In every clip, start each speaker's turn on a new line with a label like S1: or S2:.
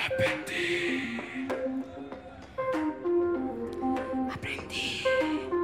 S1: Aprendí.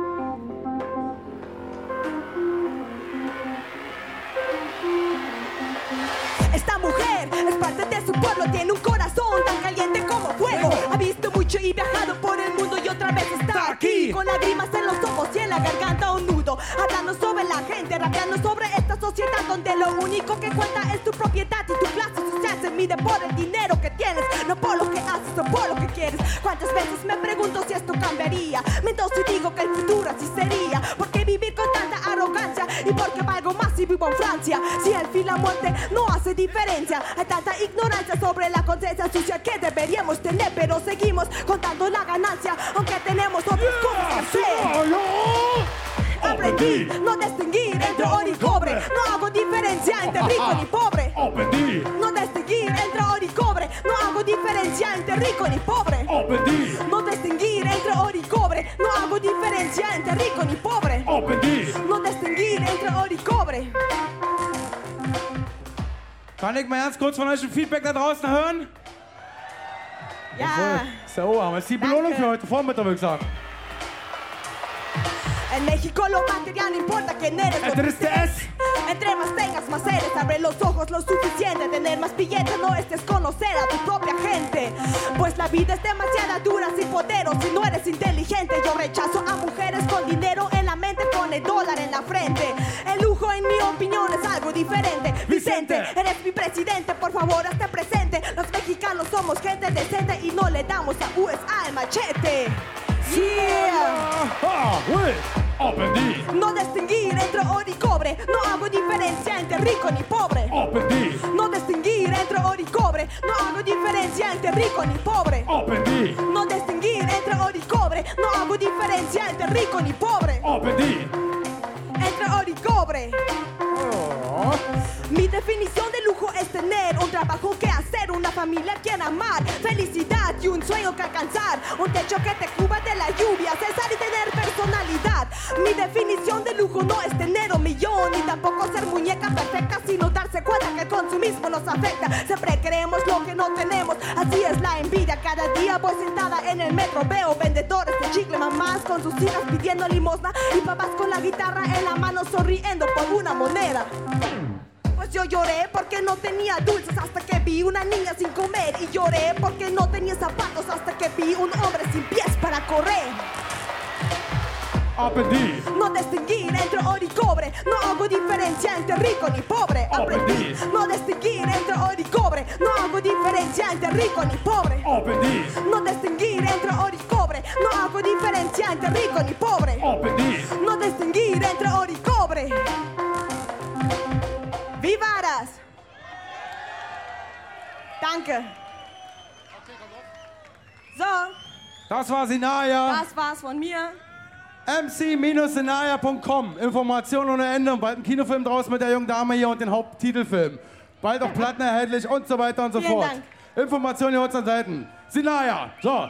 S1: Esta mujer es parte de su pueblo, tiene un corazón tan caliente como fuego. Ha visto mucho y viajado por el mundo y otra vez está aquí, con lágrimas en los ojos y en la garganta un nudo, hablando sobre la gente, rapeando sobre esta sociedad donde lo único que cuenta es tu propiedad y tu clase social se mide por el dinero que tienes, no por lo que haces o por lo que quieres. ¿Cuántas veces me pregunto si esto cambiaría? Miento si digo que el futuro así sería. ¿Por qué vivir con tanta arrogancia? ¿Y por qué valgo más si vivo en Francia? Si al fin la muerte no hace diferencia. Hay tanta ignorancia sobre la conciencia sucia que deberíamos tener, pero seguimos contando la ganancia, aunque tenemos otras cosas que hacer. Aprendí no distinguir entre oro y cobre, no hago diferencia entre rico ni pobre.
S2: Aprendí
S1: No distinguir entre oro y cobre, no hago diferencia entre rico ni pobre.
S2: Aprendí
S1: No distinguir entre oro y cobre, no hago diferencia entre rico ni pobre.
S2: Aprendí
S1: No distinguir entre oro y cobre.
S2: Kann ich mal ganz kurz von euch ein Feedback da draußen hören?
S1: Ja.
S2: So, aber es ist die Belohnung
S1: Danke.
S2: für heute Vormittag, würde ich sagen.
S1: En México lo material no importa quién eres. lo que
S2: Eres
S1: seas. Entre más tengas, más eres. Abre los ojos lo suficiente. Tener más billetes no es desconocer a tu propia gente. Pues la vida es demasiada dura sin poder o si no eres inteligente. Yo rechazo a mujeres con dinero en la mente, con el dólar en la frente. El lujo en mi opinión es algo diferente. Vicente, eres mi presidente, por favor hazte presente. Los mexicanos somos gente decente y no le damos a USA el machete. Yeah.
S2: Ah, uy, Aprendí
S1: No distinguir entre oro y cobre, no hago diferencia entre rico ni pobre.
S2: Aprendí
S1: No distinguir entre oro y cobre, no hago diferencia entre rico ni pobre.
S2: Aprendí
S1: No distinguir entre oro y cobre, no hago diferencia entre rico ni pobre.
S2: Aprendí
S1: Entre oro y cobre. Mi definición de lujo es tener un trabajo que hacer, una familia a quien amar, felicidad y un sueño que alcanzar, un techo que te cubra de la lluvia, cesar y tener personalidad. Mi definición de lujo no es tener un millón, ni tampoco ser muñeca perfecta, sino darse cuenta que el consumismo nos afecta. Siempre queremos lo que no tenemos, así es la envidia. Cada día voy sentada en el metro, veo vendedores de chicle, mamás con sus hijas pidiendo limosna y papás con la guitarra en la mano sonriendo por una moneda. Pues yo lloré porque no tenía dulces hasta que vi una niña sin comer, y lloré porque no tenía zapatos hasta que vi un hombre sin pies para correr.
S2: Aprendí
S1: No distinguir entre oro y cobre, no hago diferencia entre rico ni pobre. Aprendí no distinguir entre oro y cobre, no hago diferencia entre rico ni pobre.
S2: Aprendí
S1: No distinguir entre oro y cobre, no hago diferencia entre rico ni pobre.
S2: Aprendí
S1: No distinguir entre oro y cobre. Vivaras! Danke. So,
S2: Das war Sinaya.
S1: das war's von mir.
S2: mc-sinaya.com. Informationen ohne Ende. Und bald ein Kinofilm draus mit der jungen Dame hier und den Haupttitelfilm. Bald auch Platten erhältlich und so weiter und so
S1: Vielen
S2: fort.
S1: Dank.
S2: Informationen hier unten an Seiten. Sinaya. So.